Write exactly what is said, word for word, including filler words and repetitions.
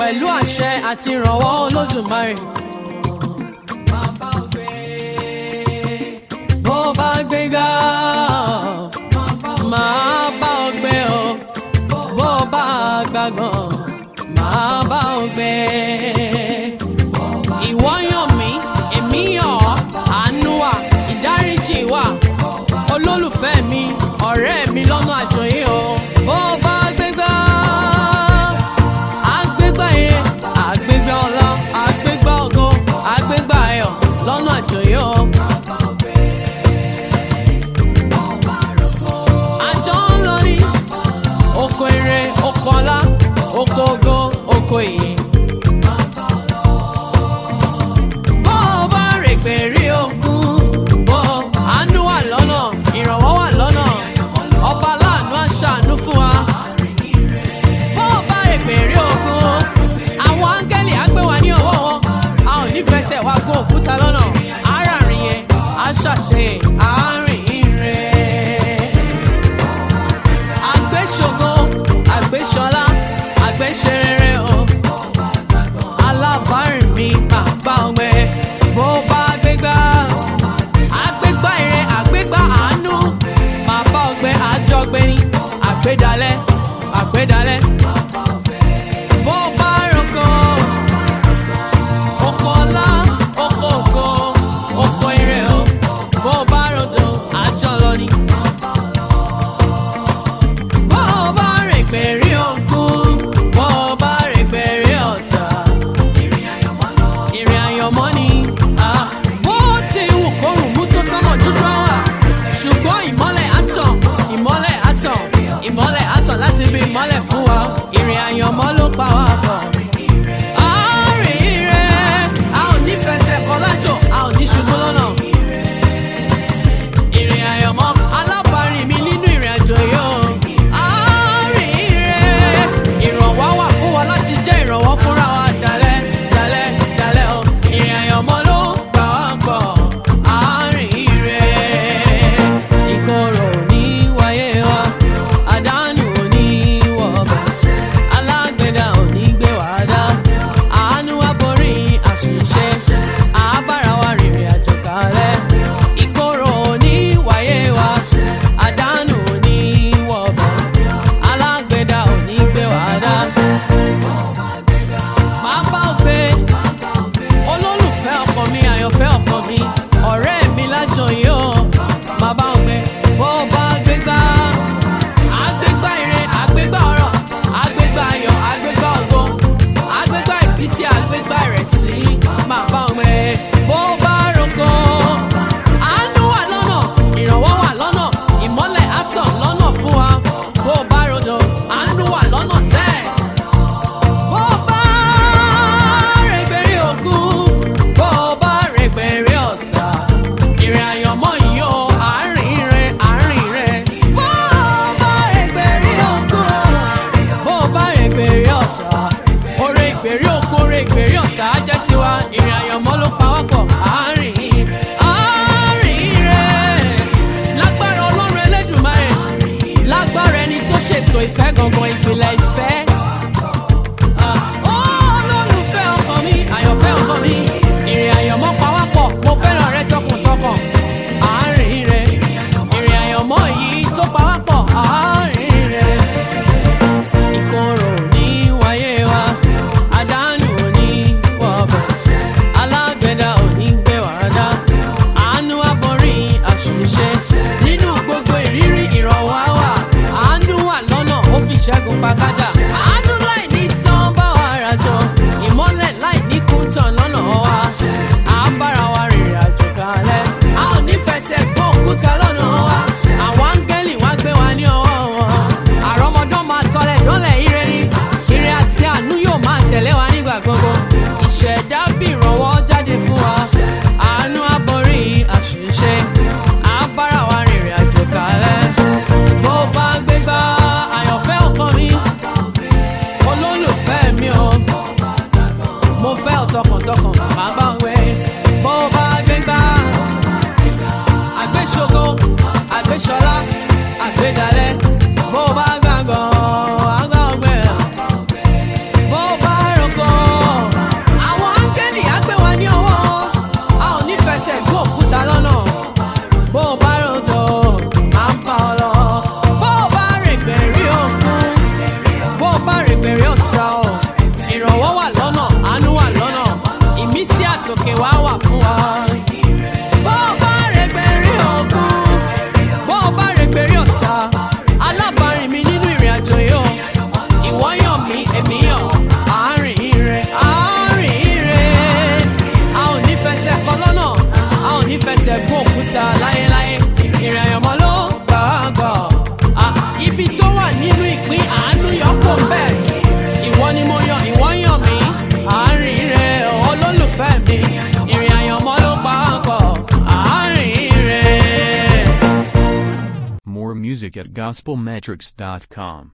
pẹ̀lú àṣẹ àti ìrànwọ́ Olódùmarè. bó bá gbéga máa bá ọ gbé o, bó bá gbàgbọ́n máa bá ọ gbé. ìwọ yàn mí èmi yàn ọ́, àánú wà ìdáríjì wà, olólùfẹ́ mi ọ̀rẹ́ mi lọ́nà àjọyé o. bó bá gbégbá àgbégbá ire àgbégbá ọlá àgbégbá ògo àgbégbá ayọ̀ lọ́nà àjọyé o. àjọ ń lọ ní oko ire oko ọlá oko ògo oko ìyìn. bó bá rè pé rí ogun bó àánú wà lọ́nà ìrànwọ́ wà lọ́nà ọba láàánú àṣàánú fún wa. bó bá rè pé rí ogun àwọn áńgẹ́lì á gbé wa ní ọwọ́ wọn, a ò ní fẹsẹ̀ wá gún òkúta lọ́nà àárín yẹn á ṣàṣe àárín rẹ̀. àgbéṣògo àgbéṣọlá àgbéṣerere o, alábàárìn mi máa bá ọgbẹ́. bó bá gbégbá àgbégbá ire àgbégbá àánú máa bá ọgbẹ́ àjọgbé ní àgbédalẹ̀ àgbédalẹ̀. bó bá roko oko ọlá oko ògo oko ire o, bó bá rodo àjọ lọ ní. bó bá rìn pé rí ogun bó bá rìn pé rí ọ̀sà ìrìn àyànmọ́ ni. Ah, bó ti wù kórùn mú tó sánmọ̀ dúdú wà, ṣùgbọ́n ìmọ́lẹ̀ àtàn ìmọ́lẹ̀ àtàn ìmọ́lẹ̀ àtàn láti bí ìmọ́lẹ̀ fún wa. ìrìn àyànmọ́ ló pa wá pọ̀. àárín rẹ̀ a ò ní fẹsẹ̀ kọ lájò, a ò ní ṣubú lọ́nà. ìrìn àyànmọ́ alábàárìn mi nínú ìrìn àjò yìí o. àárín rẹ̀ ìrànwọ́ wà fún wa láti jẹ́ ìrànwọ́ fúnra wa dalẹ̀ dalẹ̀ dalẹ̀ o. ìrìn àyànmọ́ ló pa wá pọ̀. àárín rẹ̀ ìkorò ò ní wáyé wa, àdánù ò ní wọ̀bẹ̀, alágbèdá ò ní gbé wá dá. àánú wá borí àṣìṣe, àbára wa rìnrìn àjò kalẹ̀. ìkorò ò ní wáyé wa, àdánù ò ní wọ̀bẹ̀, alágbèdá ò ní gbé wá dá. máa bá ọ gbé olólùfẹ́ ọkọ mi àyànfẹ́ ọkọ mi ọ̀rẹ́ mi lájọyé o. máa bá ọ gbé bó bá gbégbá àgbégbá ire àgbégbá ọrọ̀ àgbégbá ayọ̀ àgbégbá ògo àgbégbá ìbísí àgbégbá ìrẹsì. máa bá ọ gbé bó bá roko àánú wà lọ́nà ìrànwọ́ wà lọ́nà ìmọ́lẹ̀ àtàn lọ́nà fún wa. bó bá rodo àánú wà lọ́nà sẹ́ẹ̀. bó bá rẹ̀gbẹ̀rẹ̀ ògún bó bá rẹ̀gbẹ̀rẹ̀ ọ̀sà ìrìn àyànmọ́ yìí o. àárín rẹ̀ àárín rẹ̀ bó bá rẹ̀gbẹ̀rẹ̀ ògún bó bá rẹ̀gbẹ̀rẹ̀ ọ̀sà oore ìgbèrí òkú oore ìgbèrí ọ̀sà á jẹ́ tiwa. ìrìn àyànmọ́ ló pa wá pọ̀. àárín àárín rẹ̀ lágbára Ọlọ́run Elédùmarè, lágbára ẹni tó ṣètò ìfẹ́ gangan ìpìlẹ̀ ìfẹ́. Ah, olólùfẹ́ ọkọ mi àyànfẹ́ ọkọ mi ìrìn àyànmọ́ pa wá pọ̀. mo fẹ́ràn rẹ tọkàntọkàn. àárín rẹ̀ ìrìn àyànmọ́ yìí tó pa wá pọ̀. àárín rẹ̀ ìkorò ò ní wáyé wa, àdánù ò ní wọ̀bẹ̀, alágbèdá ò ní gbé wá dá. àánú wá borí àṣìṣe nínú gbogbo ìrírí ìrànwọ́ wà. àánú wà lọ́nà ó fi ṣẹ́gun ìrìn àyànmọ́ ló pa wá pọ̀ àárín rẹ̀. More music at gospel metrics dot com.